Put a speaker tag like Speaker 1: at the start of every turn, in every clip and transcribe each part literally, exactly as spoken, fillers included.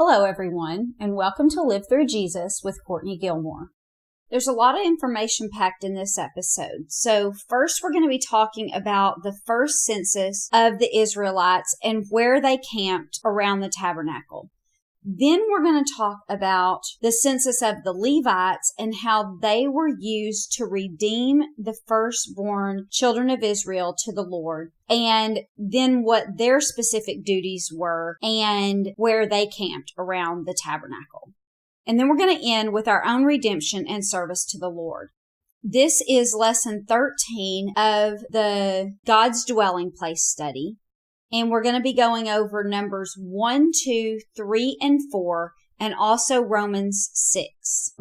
Speaker 1: Hello, everyone, and welcome to Live Through Jesus with Courtney Gilmore. There's a lot of information packed in this episode. So first, we're going to be talking about the first census of the Israelites and where they camped around the tabernacle. Then we're going to talk about the census of the Levites and how they were used to redeem the firstborn children of Israel to the Lord, and then what their specific duties were and where they camped around the tabernacle. And then we're going to end with our own redemption and service to the Lord. This is lesson thirteen of the God's Dwelling Place study. And we're going to be going over Numbers one, two, three, and four, and also Romans six.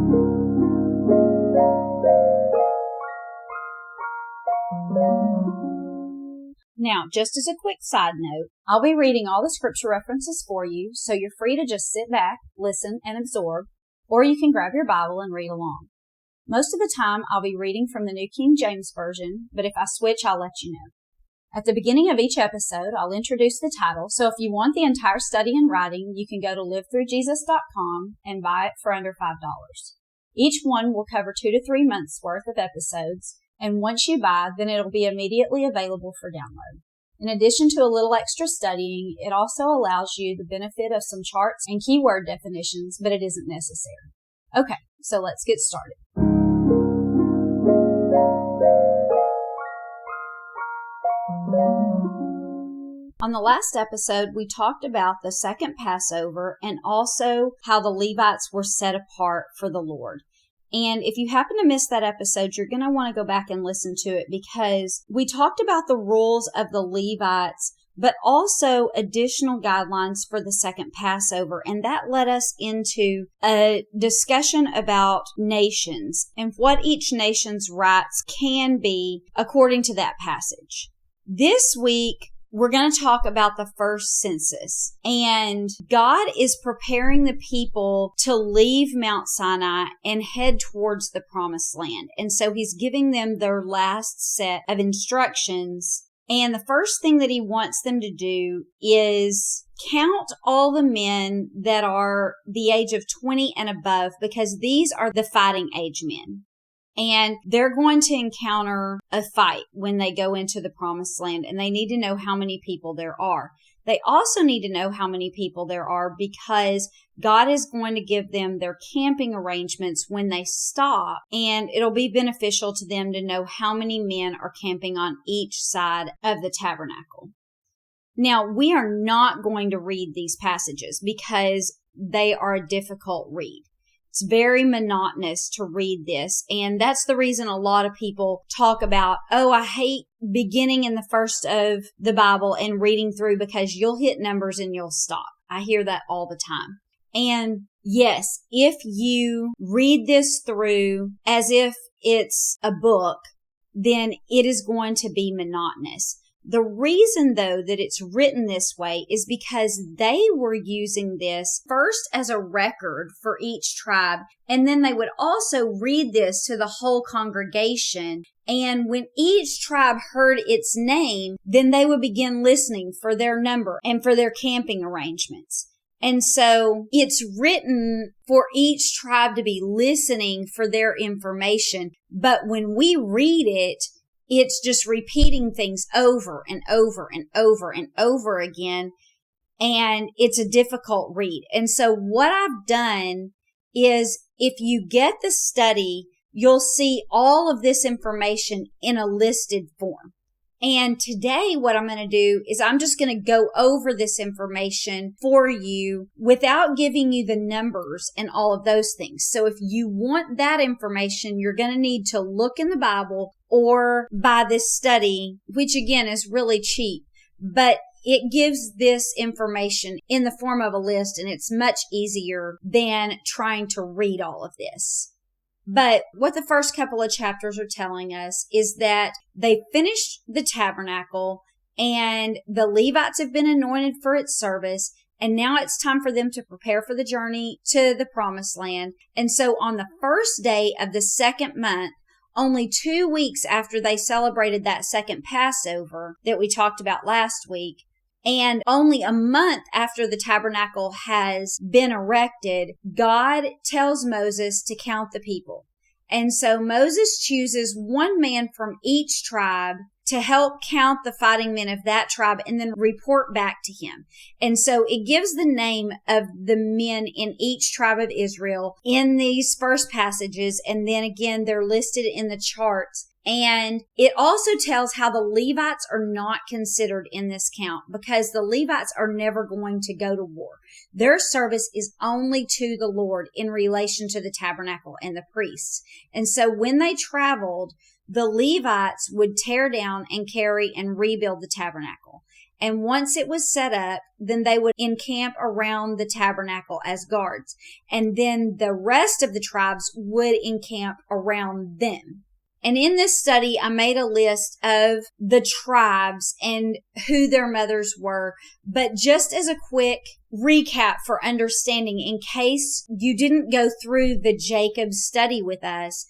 Speaker 1: Now, just as a quick side note, I'll be reading all the scripture references for you, so you're free to just sit back, listen, and absorb, or you can grab your Bible and read along. Most of the time, I'll be reading from the New King James Version, but if I switch, I'll let you know. At the beginning of each episode, I'll introduce the title, so if you want the entire study in writing, you can go to live through jesus dot com and buy it for under five dollars. Each one will cover two to three months worth of episodes, and once you buy, then it'll be immediately available for download. In addition to a little extra studying, it also allows you the benefit of some charts and keyword definitions, but it isn't necessary. Okay, so let's get started. On the last episode, we talked about the second Passover and also how the Levites were set apart for the Lord. And if you happen to miss that episode, you're going to want to go back and listen to it because we talked about the rules of the Levites, but also additional guidelines for the second Passover. And that led us into a discussion about nations and what each nation's rights can be according to that passage. This week, we're going to talk about the first census, and God is preparing the people to leave Mount Sinai and head towards the promised land. And so he's giving them their last set of instructions. And the first thing that he wants them to do is count all the men that are the age of twenty and above, because these are the fighting age men. And they're going to encounter a fight when they go into the promised land, and they need to know how many people there are. They also need to know how many people there are because God is going to give them their camping arrangements when they stop, and it'll be beneficial to them to know how many men are camping on each side of the tabernacle. Now, we are not going to read these passages because they are a difficult read. It's very monotonous to read this, and that's the reason a lot of people talk about, oh, I hate beginning in the first of the Bible and reading through because you'll hit numbers and you'll stop. I hear that all the time. And yes, if you read this through as if it's a book, then it is going to be monotonous. The reason, though, that it's written this way is because they were using this first as a record for each tribe, and then they would also read this to the whole congregation. And when each tribe heard its name, then they would begin listening for their number and for their camping arrangements. And so it's written for each tribe to be listening for their information. But when we read it, it's just repeating things over and over and over and over again, and it's a difficult read. And so what I've done is, if you get the study, you'll see all of this information in a listed form. And today what I'm going to do is I'm just going to go over this information for you without giving you the numbers and all of those things. So if you want that information, you're going to need to look in the Bible or buy this study, which again is really cheap, but it gives this information in the form of a list, and it's much easier than trying to read all of this. But what the first couple of chapters are telling us is that they finished the tabernacle and the Levites have been anointed for its service. And now it's time for them to prepare for the journey to the promised land. And so on the first day of the second month, only two weeks after they celebrated that second Passover that we talked about last week, And only a month after the tabernacle has been erected, God tells Moses to count the people. And so Moses chooses one man from each tribe to help count the fighting men of that tribe and then report back to him. And so it gives the name of the men in each tribe of Israel in these first passages. And then again, they're listed in the charts. And it also tells how the Levites are not considered in this count because the Levites are never going to go to war. Their service is only to the Lord in relation to the tabernacle and the priests. And so when they traveled, the Levites would tear down and carry and rebuild the tabernacle. And once it was set up, then they would encamp around the tabernacle as guards. And then the rest of the tribes would encamp around them. And in this study, I made a list of the tribes and who their mothers were. But just as a quick recap for understanding, in case you didn't go through the Jacob study with us,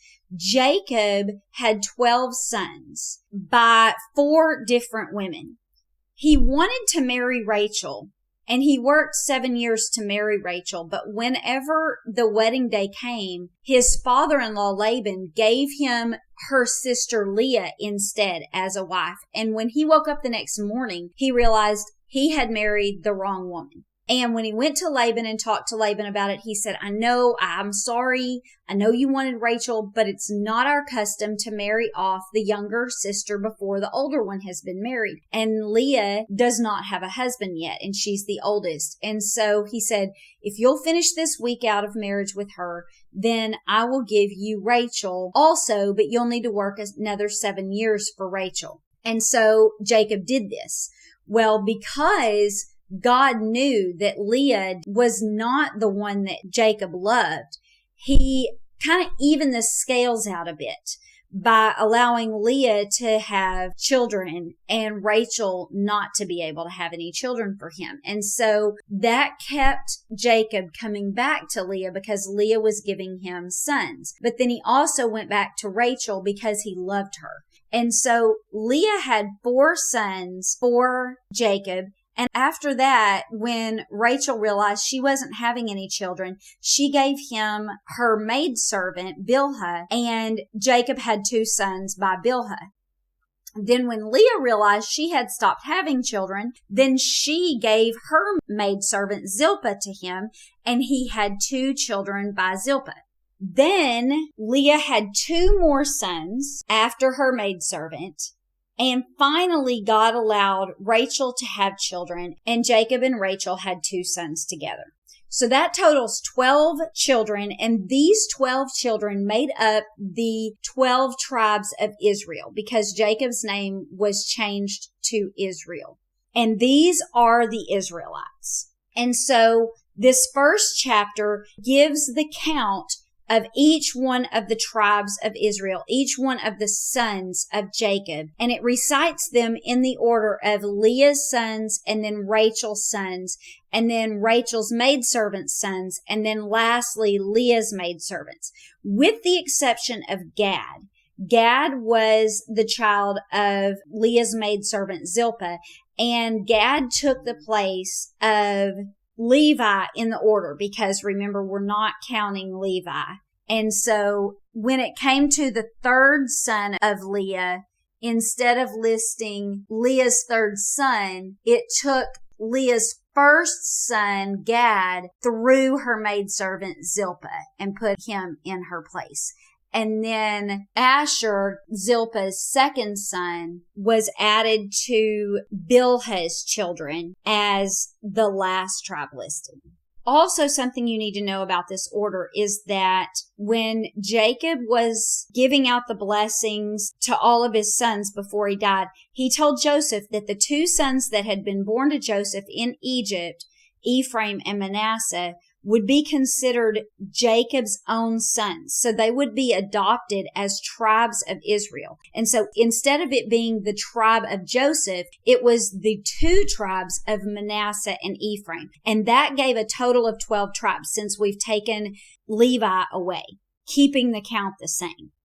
Speaker 1: Jacob had twelve sons by four different women. He wanted to marry Rachel, and he worked seven years to marry Rachel. But whenever the wedding day came, his father-in-law Laban gave him her sister Leah instead as a wife. And when he woke up the next morning, he realized he had married the wrong woman. And when he went to Laban and talked to Laban about it, he said, I know, I'm sorry. I know you wanted Rachel, but it's not our custom to marry off the younger sister before the older one has been married. And Leah does not have a husband yet, and she's the oldest. And so he said, if you'll finish this week out of marriage with her, then I will give you Rachel also, but you'll need to work another seven years for Rachel. And so Jacob did this. Well, because God knew that Leah was not the one that Jacob loved, he kind of evened the scales out a bit by allowing Leah to have children and Rachel not to be able to have any children for him. And so that kept Jacob coming back to Leah because Leah was giving him sons. But then he also went back to Rachel because he loved her. And so Leah had four sons for Jacob. And after that, when Rachel realized she wasn't having any children, she gave him her maidservant, Bilhah, and Jacob had two sons by Bilhah. Then when Leah realized she had stopped having children, then she gave her maidservant, Zilpah, to him, and he had two children by Zilpah. Then Leah had two more sons after her maidservant. And finally, God allowed Rachel to have children, and Jacob and Rachel had two sons together. So that totals twelve children, and these twelve children made up the twelve tribes of Israel because Jacob's name was changed to Israel. And these are the Israelites. And so this first chapter gives the count of each one of the tribes of Israel, each one of the sons of Jacob. And it recites them in the order of Leah's sons and then Rachel's sons and then Rachel's maidservant's sons and then lastly Leah's maidservants, with the exception of Gad. Gad was the child of Leah's maidservant Zilpah, and Gad took the place of Levi in the order because remember, we're not counting Levi. And so when it came to the third son of Leah, instead of listing Leah's third son, it took Leah's first son, Gad, through her maidservant Zilpah and put him in her place. And then Asher, Zilpah's second son, was added to Bilhah's children as the last tribe listed. Also, something you need to know about this order is that when Jacob was giving out the blessings to all of his sons before he died, he told Joseph that the two sons that had been born to Joseph in Egypt, Ephraim and Manasseh, would be considered Jacob's own sons. So they would be adopted as tribes of Israel. And so instead of it being the tribe of Joseph, it was the two tribes of Manasseh and Ephraim. And that gave a total of twelve tribes since we've taken Levi away, keeping the count the same.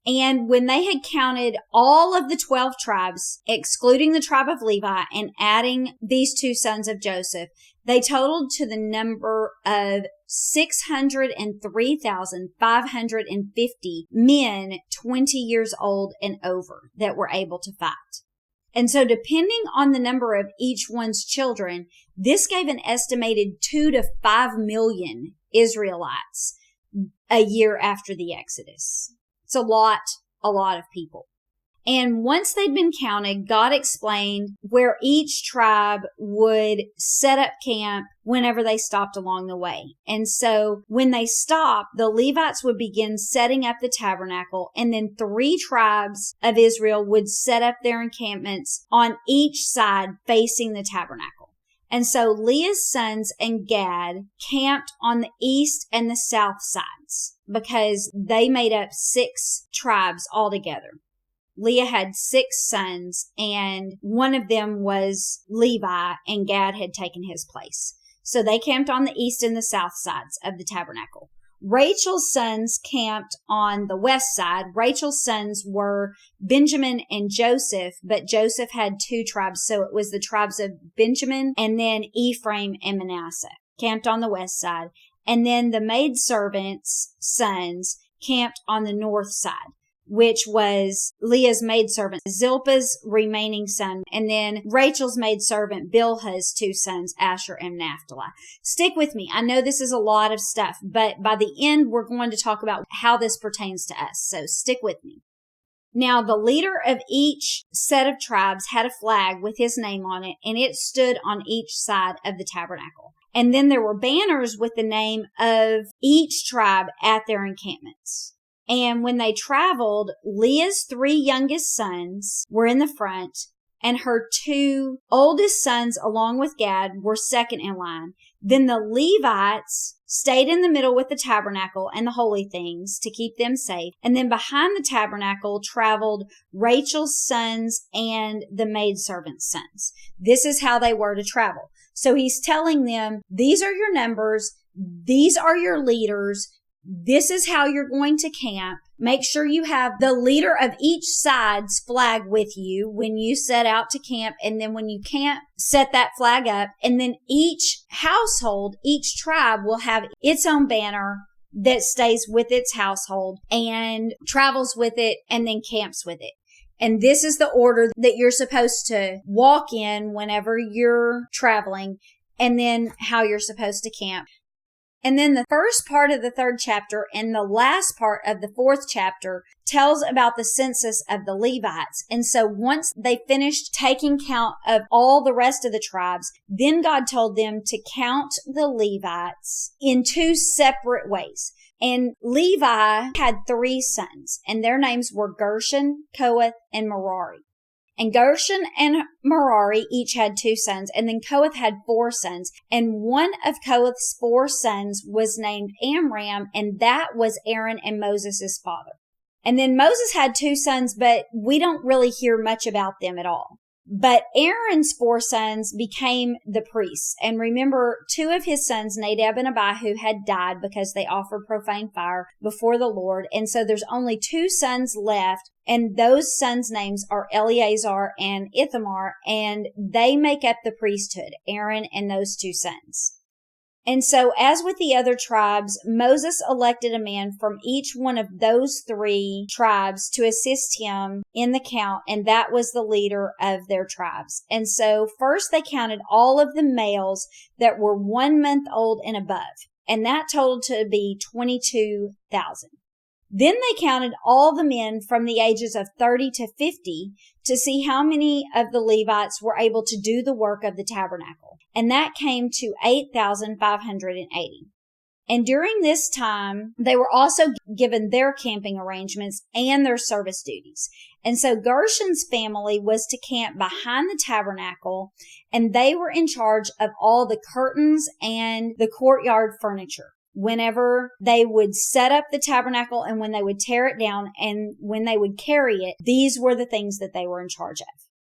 Speaker 1: And when they had counted all of the twelve tribes, excluding the tribe of Levi and adding these two sons of Joseph, they totaled to the number of six hundred three thousand five hundred fifty men twenty years old and over that were able to fight. And so depending on the number of each one's children, this gave an estimated two to five million Israelites a year after the Exodus. It's a lot, a lot of people. And once they'd been counted, God explained where each tribe would set up camp whenever they stopped along the way. And so when they stopped, the Levites would begin setting up the tabernacle, and then three tribes of Israel would set up their encampments on each side facing the tabernacle. And so Leah's sons and Gad camped on the east and the south sides because they made up six tribes altogether. Leah had six sons, and one of them was Levi, and Gad had taken his place. So they camped on the east and the south sides of the tabernacle. Rachel's sons camped on the west side. Rachel's sons were Benjamin and Joseph, but Joseph had two tribes, so it was the tribes of Benjamin and then Ephraim and Manasseh camped on the west side. And then the maidservant's sons camped on the north side, which was Leah's maidservant, Zilpah's remaining son, and then Rachel's maidservant, Bilhah's two sons, Asher and Naphtali. Stick with me. I know this is a lot of stuff, but by the end, we're going to talk about how this pertains to us. So stick with me. Now, the leader of each set of tribes had a flag with his name on it, and it stood on each side of the tabernacle. And then there were banners with the name of each tribe at their encampments. And when they traveled, Leah's three youngest sons were in the front, and her two oldest sons, along with Gad, were second in line. Then the Levites stayed in the middle with the tabernacle and the holy things to keep them safe. And then behind the tabernacle traveled Rachel's sons and the maidservant's sons. This is how they were to travel. So he's telling them, these are your numbers. These are your leaders. This is how you're going to camp. Make sure you have the leader of each side's flag with you when you set out to camp. And then when you camp, set that flag up. And then each household, each tribe will have its own banner that stays with its household and travels with it and then camps with it. And this is the order that you're supposed to walk in whenever you're traveling, and then how you're supposed to camp. And then the first part of the third chapter and the last part of the fourth chapter tells about the census of the Levites. And so once they finished taking count of all the rest of the tribes, then God told them to count the Levites in two separate ways. And Levi had three sons, and their names were Gershon, Kohath, and Merari. And Gershon and Merari each had two sons, and then Kohath had four sons. And one of Kohath's four sons was named Amram, and that was Aaron and Moses' father. And then Moses had two sons, but we don't really hear much about them at all. But Aaron's four sons became the priests. And remember, two of his sons, Nadab and Abihu, had died because they offered profane fire before the Lord. And so there's only two sons left. And those sons' names are Eleazar and Ithamar. And they make up the priesthood, Aaron and those two sons. And so, as with the other tribes, Moses elected a man from each one of those three tribes to assist him in the count, and that was the leader of their tribes. And so, first they counted all of the males that were one month old and above, and that totaled to be twenty-two thousand. Then they counted all the men from the ages of thirty to fifty to see how many of the Levites were able to do the work of the tabernacle. And that came to eight thousand five hundred eighty. And during this time, they were also given their camping arrangements and their service duties. And so Gershon's family was to camp behind the tabernacle, and they were in charge of all the curtains and the courtyard furniture. Whenever they would set up the tabernacle and when they would tear it down and when they would carry it, these were the things that they were in charge of.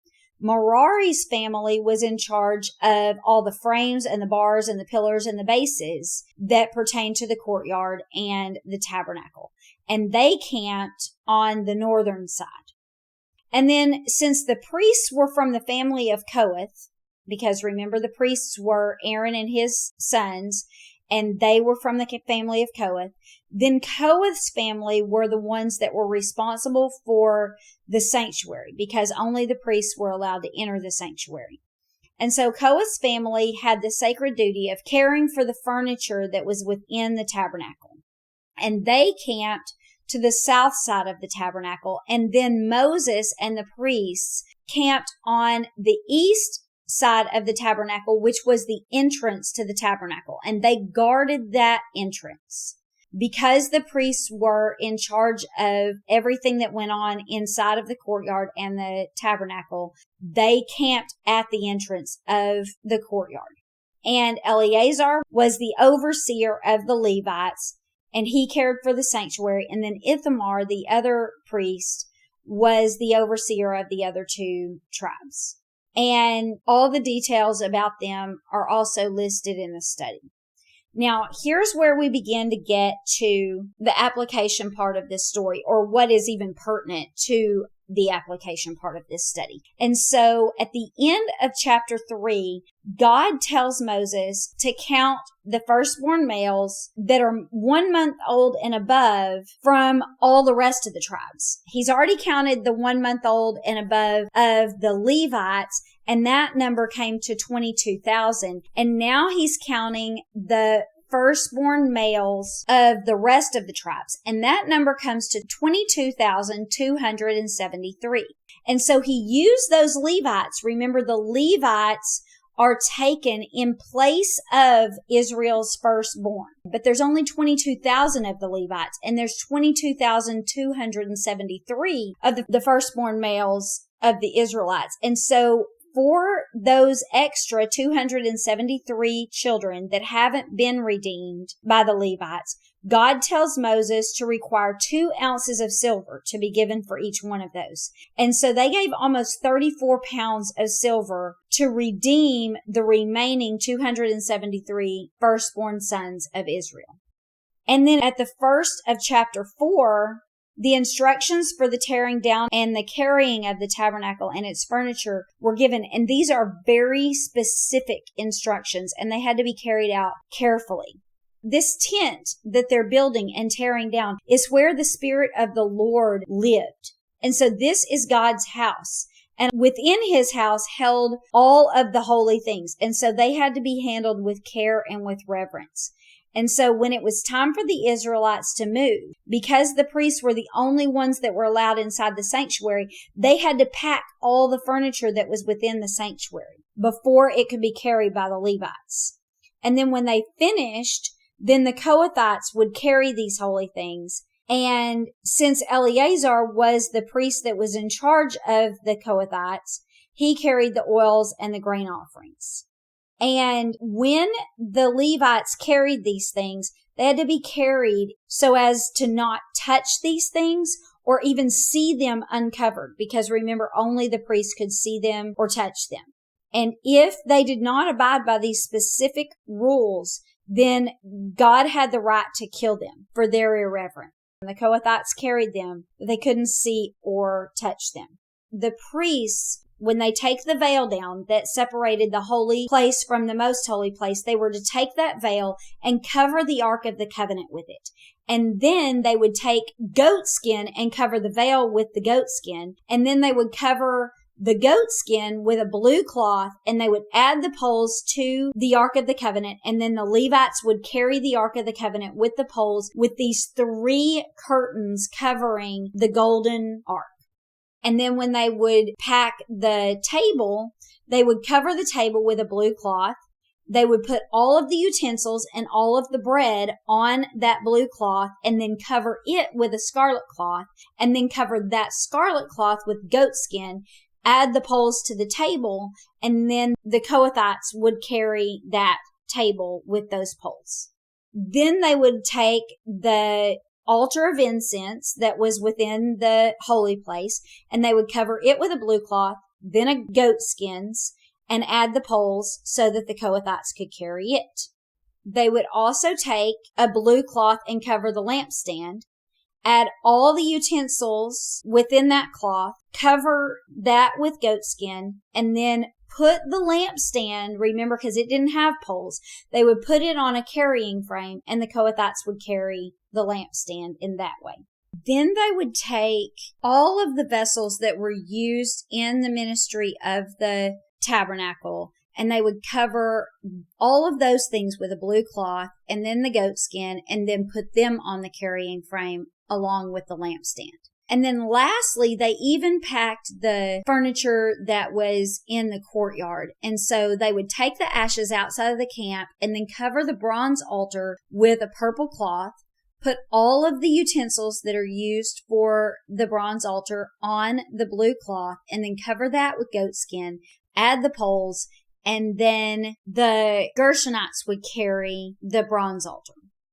Speaker 1: Merari's family was in charge of all the frames and the bars and the pillars and the bases that pertain to the courtyard and the tabernacle. And they camped on the northern side. And then since the priests were from the family of Kohath, because remember the priests were Aaron and his sons, and they were from the family of Kohath, then Kohath's family were the ones that were responsible for the sanctuary, because only the priests were allowed to enter the sanctuary. And so Kohath's family had the sacred duty of caring for the furniture that was within the tabernacle. And they camped to the south side of the tabernacle. And then Moses and the priests camped on the east side of the tabernacle, which was the entrance to the tabernacle. And they guarded that entrance. Because the priests were in charge of everything that went on inside of the courtyard and the tabernacle, they camped at the entrance of the courtyard. And Eleazar was the overseer of the Levites, and he cared for the sanctuary. And then Ithamar, the other priest, was the overseer of the other two tribes. And all the details about them are also listed in the study. Now, here's where we begin to get to the application part of this story, or what is even pertinent to the application part of this study. And so at the end of chapter three, God tells Moses to count the firstborn males that are one month old and above from all the rest of the tribes. He's already counted the one month old and above of the Levites, and that number came to twenty-two thousand. And now he's counting the firstborn males of the rest of the tribes. And that number comes to twenty-two thousand two hundred seventy-three. And so he used those Levites. Remember, the Levites are taken in place of Israel's firstborn. But there's only twenty-two thousand of the Levites, and there's twenty-two thousand two hundred seventy-three of the, the firstborn males of the Israelites. And so for those extra two hundred seventy-three children that haven't been redeemed by the Levites, God tells Moses to require two ounces of silver to be given for each one of those. And so they gave almost thirty-four pounds of silver to redeem the remaining two hundred seventy-three firstborn sons of Israel. And then at the first of chapter four, the instructions for the tearing down and the carrying of the tabernacle and its furniture were given. And these are very specific instructions, and they had to be carried out carefully. This tent that they're building and tearing down is where the Spirit of the Lord lived. And so this is God's house. And within his house held all of the holy things. And so they had to be handled with care and with reverence. And so when it was time for the Israelites to move, because the priests were the only ones that were allowed inside the sanctuary, they had to pack all the furniture that was within the sanctuary before it could be carried by the Levites. And then when they finished, then the Kohathites would carry these holy things. And since Eleazar was the priest that was in charge of the Kohathites, he carried the oils and the grain offerings. And when the Levites carried these things, they had to be carried so as to not touch these things or even see them uncovered, because remember, only the priest could see them or touch them. And if they did not abide by these specific rules, then God had the right to kill them for their irreverence. And the Kohathites carried them, but they couldn't see or touch them. The priests, when they take the veil down that separated the holy place from the most holy place, they were to take that veil and cover the Ark of the Covenant with it. And then they would take goat skin and cover the veil with the goat skin. And then they would cover the goat skin with a blue cloth, and they would add the poles to the Ark of the Covenant. And then the Levites would carry the Ark of the Covenant with the poles with these three curtains covering the golden ark. And then when they would pack the table, they would cover the table with a blue cloth. They would put all of the utensils and all of the bread on that blue cloth, and then cover it with a scarlet cloth, and then cover that scarlet cloth with goat skin, add the poles to the table, and then the Kohathites would carry that table with those poles. Then they would take the altar of incense that was within the holy place, and they would cover it with a blue cloth. then a goat skins, and add the poles so that the Kohathites could carry it. They would also take a blue cloth and cover the lampstand, add all the utensils within that cloth, cover that with goat skin, and then put the lampstand, remember, because it didn't have poles, they would put it on a carrying frame, and the Kohathites would carry the lampstand in that way. Then they would take all of the vessels that were used in the ministry of the tabernacle, and they would cover all of those things with a blue cloth and then the goat skin, and then put them on the carrying frame along with the lampstand. And then lastly, they even packed the furniture that was in the courtyard. And so they would take the ashes outside of the camp and then cover the bronze altar with a purple cloth, put all of the utensils that are used for the bronze altar on the blue cloth, and then cover that with goat skin, add the poles, and then the Gershonites would carry the bronze altar.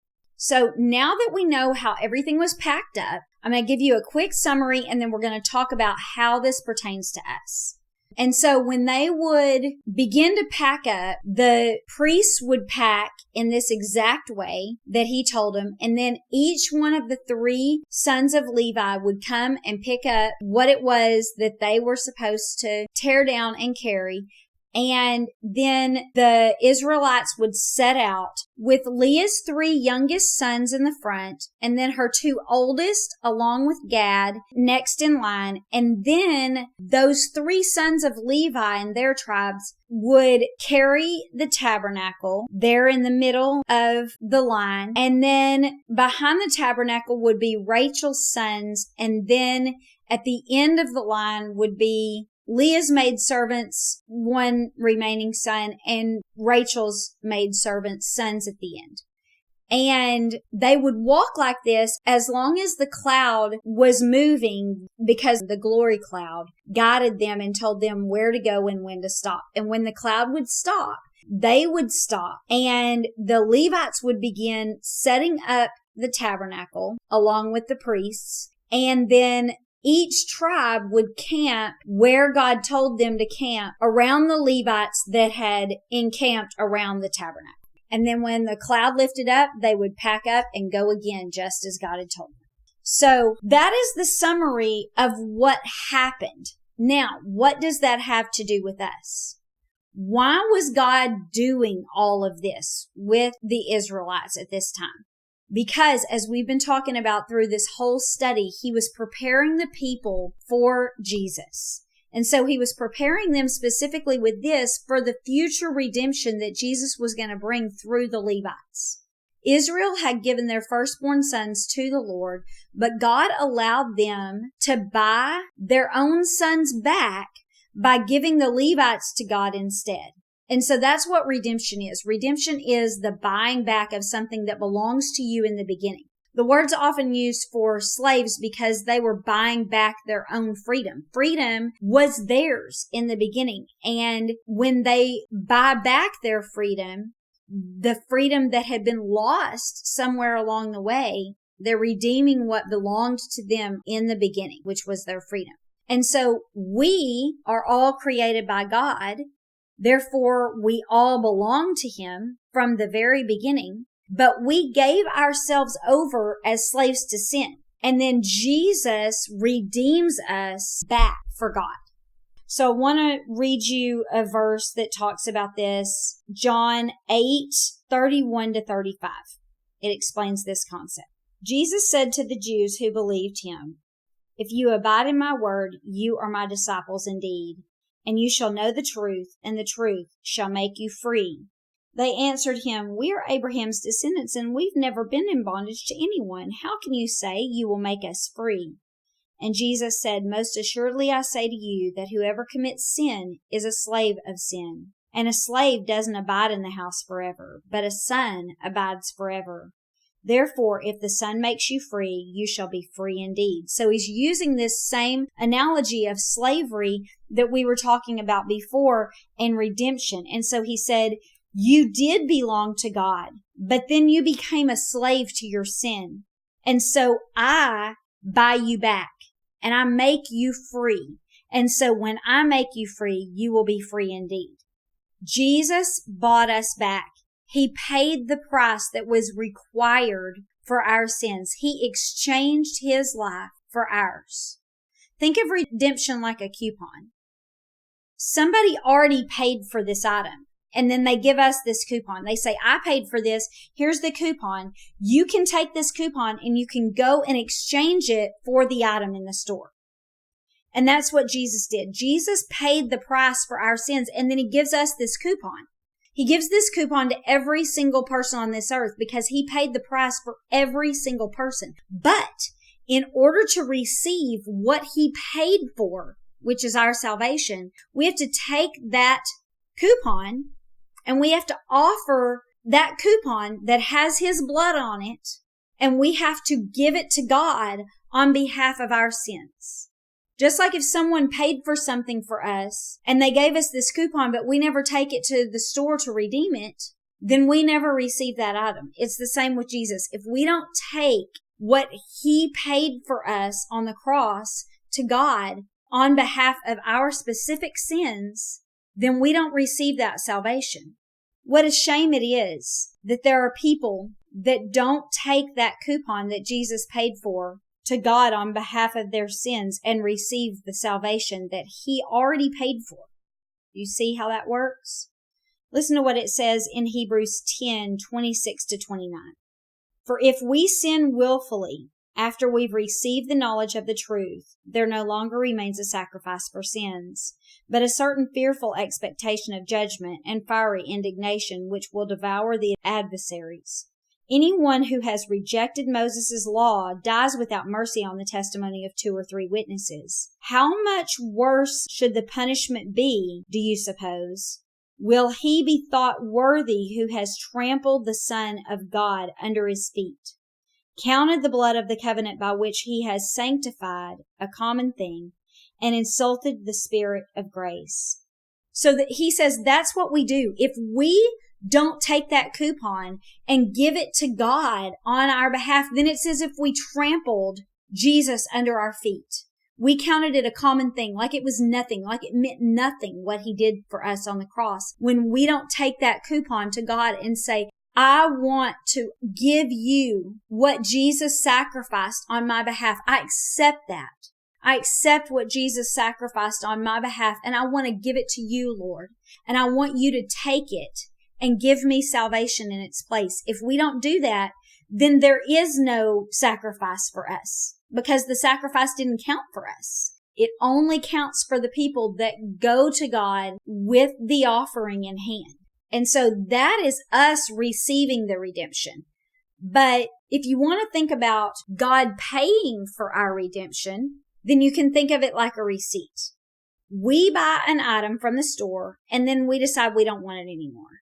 Speaker 1: So now that we know how everything was packed up, I'm going to give you a quick summary, and then we're going to talk about how this pertains to us. And so when they would begin to pack up, the priests would pack in this exact way that he told them. And then each one of the three sons of Levi would come and pick up what it was that they were supposed to tear down and carry. And then the Israelites would set out with Leah's three youngest sons in the front, and then her two oldest along with Gad next in line. And then those three sons of Levi and their tribes would carry the tabernacle there in the middle of the line. And then behind the tabernacle would be Rachel's sons. And then at the end of the line would be Leah's maidservants, one remaining son, and Rachel's maidservants' sons at the end. And they would walk like this as long as the cloud was moving, because the glory cloud guided them and told them where to go and when to stop. And when the cloud would stop, they would stop. And the Levites would begin setting up the tabernacle along with the priests. And then each tribe would camp where God told them to camp around the Levites that had encamped around the tabernacle. And then when the cloud lifted up, they would pack up and go again, just as God had told them. So that is the summary of what happened. Now, what does that have to do with us? Why was God doing all of this with the Israelites at this time? Because, as we've been talking about through this whole study, he was preparing the people for Jesus. And so he was preparing them specifically with this for the future redemption that Jesus was going to bring through the Levites. Israel had given their firstborn sons to the Lord, but God allowed them to buy their own sons back by giving the Levites to God instead. And so that's what redemption is. Redemption is the buying back of something that belongs to you in the beginning. The word's often used for slaves because they were buying back their own freedom. Freedom was theirs in the beginning. And when they buy back their freedom, the freedom that had been lost somewhere along the way, they're redeeming what belonged to them in the beginning, which was their freedom. And so we are all created by God. Therefore, we all belong to him from the very beginning, but we gave ourselves over as slaves to sin. And then Jesus redeems us back for God. So I want to read you a verse that talks about this. John eight, thirty-one to thirty-five. It explains this concept. Jesus said to the Jews who believed him, "If you abide in my word, you are my disciples indeed. And you shall know the truth, and the truth shall make you free." They answered him, "We are Abraham's descendants, and we've never been in bondage to anyone. How can you say you will make us free?" And Jesus said, "Most assuredly I say to you that whoever commits sin is a slave of sin. And a slave doesn't abide in the house forever, but a son abides forever. Therefore, if the Son makes you free, you shall be free indeed." So he's using this same analogy of slavery that we were talking about before and redemption. And so he said, you did belong to God, but then you became a slave to your sin. And so I buy you back and I make you free. And so when I make you free, you will be free indeed. Jesus bought us back. He paid the price that was required for our sins. He exchanged his life for ours. Think of redemption like a coupon. Somebody already paid for this item, and then they give us this coupon. They say, I paid for this. Here's the coupon. You can take this coupon and you can go and exchange it for the item in the store. And that's what Jesus did. Jesus paid the price for our sins, and then he gives us this coupon. He gives this coupon to every single person on this earth because he paid the price for every single person. But in order to receive what he paid for, which is our salvation, we have to take that coupon and we have to offer that coupon that has his blood on it, and we have to give it to God on behalf of our sins. Just like if someone paid for something for us and they gave us this coupon, but we never take it to the store to redeem it, then we never receive that item. It's the same with Jesus. If we don't take what he paid for us on the cross to God on behalf of our specific sins, then we don't receive that salvation. What a shame it is that there are people that don't take that coupon that Jesus paid for to God on behalf of their sins and receive the salvation that he already paid for. You see how that works? Listen to what it says in Hebrews ten, twenty-six to twenty-nine. For if we sin willfully after we've received the knowledge of the truth, there no longer remains a sacrifice for sins, but a certain fearful expectation of judgment and fiery indignation which will devour the adversaries. Anyone who has rejected Moses' law dies without mercy on the testimony of two or three witnesses. How much worse should the punishment be, do you suppose? Will he be thought worthy who has trampled the Son of God under his feet, counted the blood of the covenant by which he has sanctified a common thing, and insulted the Spirit of grace? So that he says that's what we do. If we don't take that coupon and give it to God on our behalf, then it's as if we trampled Jesus under our feet. We counted it a common thing, like it was nothing, like it meant nothing what he did for us on the cross. When we don't take that coupon to God and say, I want to give you what Jesus sacrificed on my behalf. I accept that. I accept what Jesus sacrificed on my behalf, and I want to give it to you, Lord. And I want you to take it and give me salvation in its place. If we don't do that, then there is no sacrifice for us, because the sacrifice didn't count for us. It only counts for the people that go to God with the offering in hand. And so that is us receiving the redemption. But if you want to think about God paying for our redemption, then you can think of it like a receipt. We buy an item from the store and then we decide we don't want it anymore.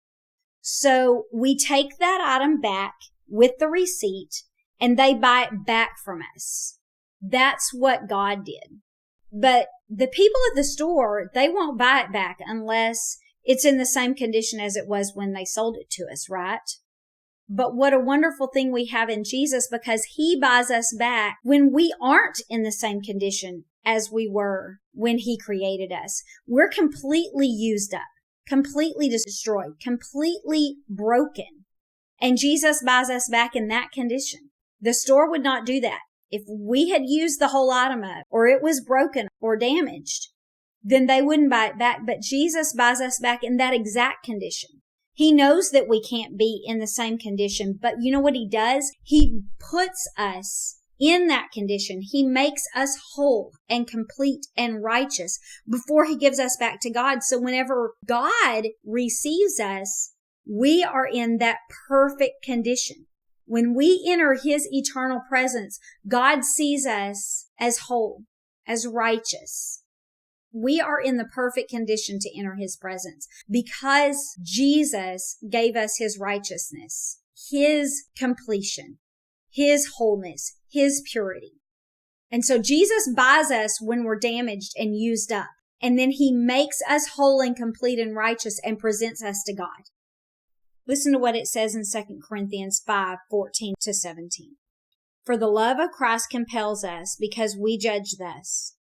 Speaker 1: So we take that item back with the receipt and they buy it back from us. That's what God did. But the people at the store, they won't buy it back unless it's in the same condition as it was when they sold it to us, right? But what a wonderful thing we have in Jesus, because he buys us back when we aren't in the same condition as we were when he created us. We're completely used up, completely destroyed, completely broken. And Jesus buys us back in that condition. The store would not do that. If we had used the whole item up, or it was broken or damaged, then they wouldn't buy it back. But Jesus buys us back in that exact condition. He knows that we can't be in the same condition, but you know what he does? He puts us in that condition. He makes us whole and complete and righteous before he gives us back to God. So whenever God receives us, we are in that perfect condition. When we enter his eternal presence, God sees us as whole, as righteous. We are in the perfect condition to enter his presence because Jesus gave us his righteousness, his completion, his wholeness, his purity. And so Jesus buys us when we're damaged and used up. And then he makes us whole and complete and righteous and presents us to God. Listen to what it says in Second Corinthians five, fourteen to seventeen. For the love of Christ compels us because we judge thus,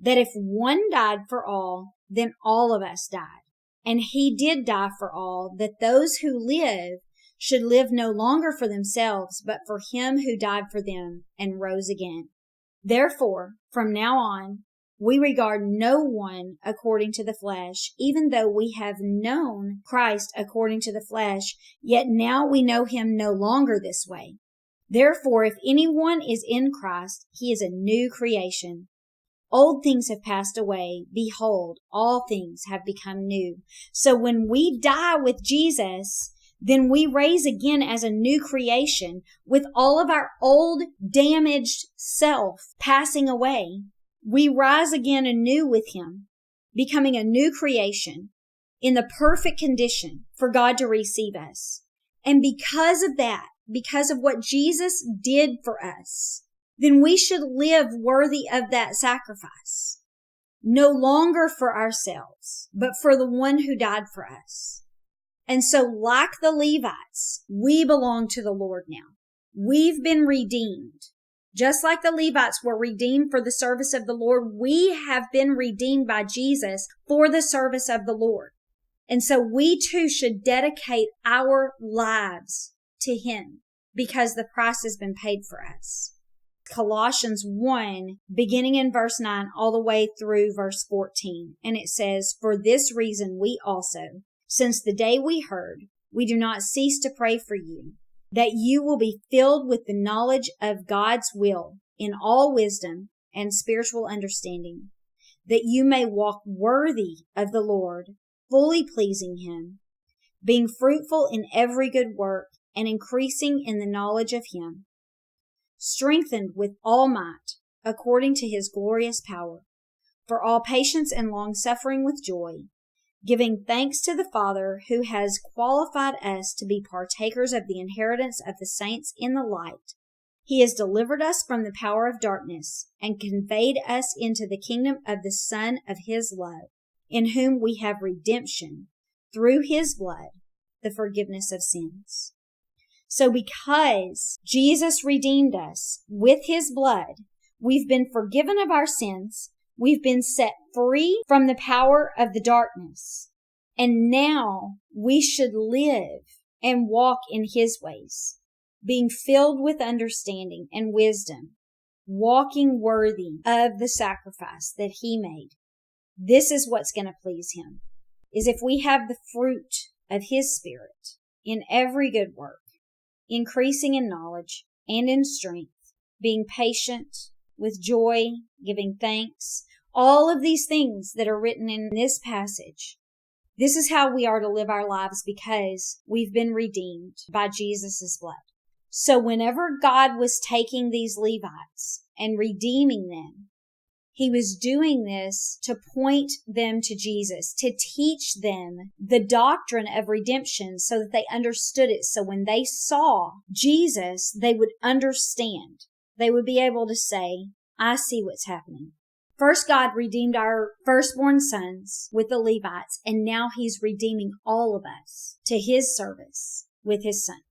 Speaker 1: that if one died for all, then all of us died. And he did die for all, that those who live should live no longer for themselves, but for him who died for them and rose again. Therefore, from now on, we regard no one according to the flesh, even though we have known Christ according to the flesh, yet now we know him no longer this way. Therefore, if anyone is in Christ, he is a new creation. Old things have passed away. Behold, all things have become new. So when we die with Jesus, then we raise again as a new creation with all of our old damaged self passing away. We rise again anew with him, becoming a new creation in the perfect condition for God to receive us. And because of that, because of what Jesus did for us, then we should live worthy of that sacrifice. No longer for ourselves, but for the one who died for us. And so like the Levites, we belong to the Lord now. We've been redeemed. Just like the Levites were redeemed for the service of the Lord, we have been redeemed by Jesus for the service of the Lord. And so we too should dedicate our lives to him because the price has been paid for us. Colossians one, beginning in verse nine all the way through verse fourteen. And it says, "For this reason we also, since the day we heard, we do not cease to pray for you, that you will be filled with the knowledge of God's will in all wisdom and spiritual understanding, that you may walk worthy of the Lord, fully pleasing him, being fruitful in every good work and increasing in the knowledge of him, strengthened with all might according to his glorious power, for all patience and long suffering with joy, giving thanks to the Father who has qualified us to be partakers of the inheritance of the saints in the light. He has delivered us from the power of darkness and conveyed us into the kingdom of the Son of his love, in whom we have redemption through his blood, the forgiveness of sins." So because Jesus redeemed us with his blood, we've been forgiven of our sins. We've been set free from the power of the darkness. And now we should live and walk in his ways, being filled with understanding and wisdom, walking worthy of the sacrifice that he made. This is what's going to please him, is if we have the fruit of his Spirit in every good work, increasing in knowledge and in strength, being patient, with joy, giving thanks, all of these things that are written in this passage. This is how we are to live our lives because we've been redeemed by Jesus' blood. So whenever God was taking these Levites and redeeming them, he was doing this to point them to Jesus, to teach them the doctrine of redemption so that they understood it. So when they saw Jesus, they would understand. They would be able to say, I see what's happening. First, God redeemed our firstborn sons with the Levites, and now he's redeeming all of us to his service with his son.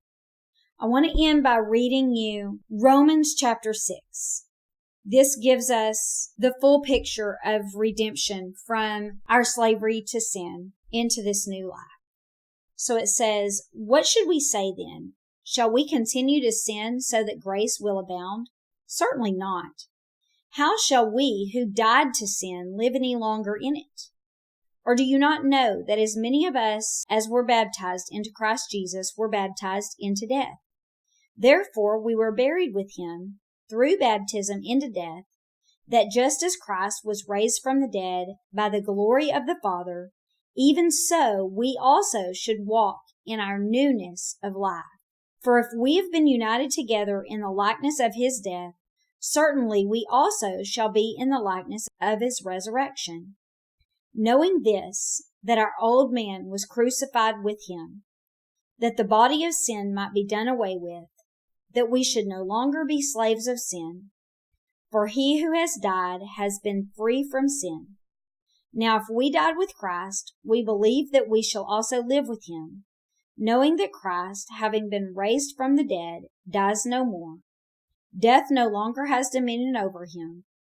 Speaker 1: I want to end by reading you Romans chapter six. This gives us the full picture of redemption from our slavery to sin into this new life. So it says, "What should we say then? Shall we continue to sin so that grace will abound? Certainly not. How shall we who died to sin live any longer in it? Or do you not know that as many of us as were baptized into Christ Jesus were baptized into death? Therefore we were buried with him through baptism into death, that just as Christ was raised from the dead by the glory of the Father, even so we also should walk in our newness of life. For if we have been united together in the likeness of his death, certainly we also shall be in the likeness of his resurrection. Knowing this, that our old man was crucified with him, that the body of sin might be done away with, that we should no longer be slaves of sin. For he who has died has been free from sin. Now if we died with Christ, we believe that we shall also live with him, knowing that Christ, having been raised from the dead, dies no more. Death no longer has dominion over him.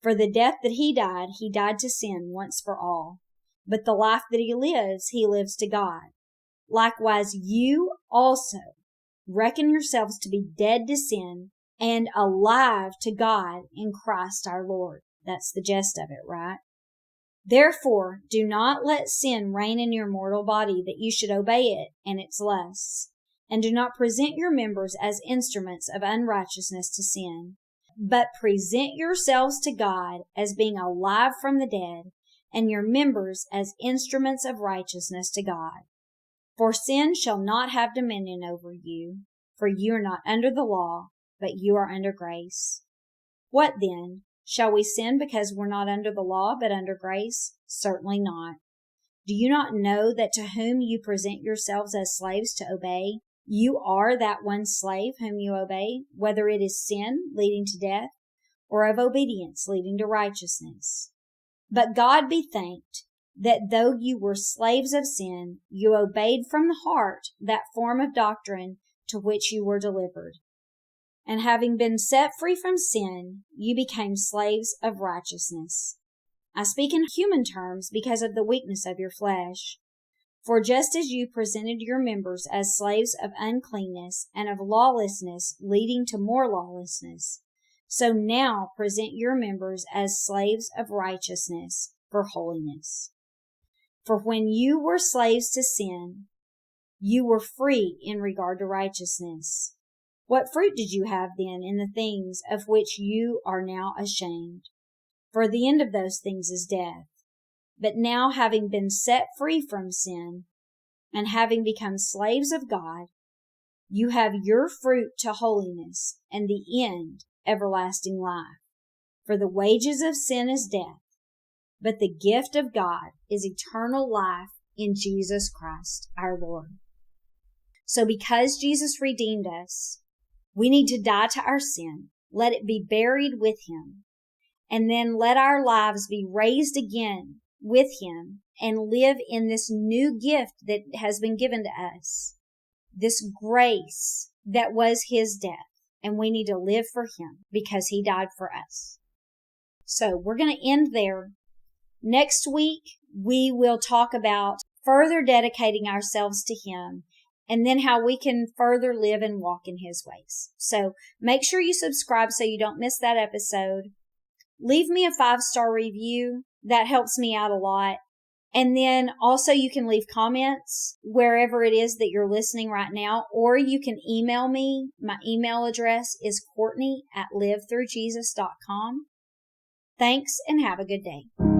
Speaker 1: For the death that he died, he died to sin once for all. But the life that he lives, he lives to God. Likewise, you also reckon yourselves to be dead to sin and alive to God in Christ our Lord. That's the gist of it, right? Therefore, do not let sin reign in your mortal body, that you should obey it and its lusts. And do not present your members as instruments of unrighteousness to sin, but present yourselves to God as being alive from the dead, and your members as instruments of righteousness to God. For sin shall not have dominion over you, for you are not under the law, but you are under grace. What then? Shall we sin because we're not under the law, but under grace? Certainly not. Do you not know that to whom you present yourselves as slaves to obey, you are that one slave whom you obey, whether it is sin leading to death, or of obedience leading to righteousness? But God be thanked, that though you were slaves of sin, you obeyed from the heart that form of doctrine to which you were delivered. And having been set free from sin, you became slaves of righteousness. I speak in human terms because of the weakness of your flesh. For just as you presented your members as slaves of uncleanness and of lawlessness leading to more lawlessness, so now present your members as slaves of righteousness for holiness. For when you were slaves to sin, you were free in regard to righteousness. What fruit did you have then in the things of which you are now ashamed? For the end of those things is death. But now, having been set free from sin, and having become slaves of God, you have your fruit to holiness, and the end everlasting life. For the wages of sin is death, but the gift of God is eternal life in Jesus Christ our Lord. So because Jesus redeemed us, we need to die to our sin, let it be buried with him, and then let our lives be raised again with him and live in this new gift that has been given to us, this grace that was his death. And we need to live for him because he died for us. So we're going to end there. Next week, we will talk about further dedicating ourselves to him, and then how we can further live and walk in his ways. So make sure you subscribe so you don't miss that episode. Leave me a five-star review. That helps me out a lot. And then also you can leave comments wherever it is that you're listening right now, or you can email me. My email address is Courtney at live through jesus dot com. Thanks and have a good day.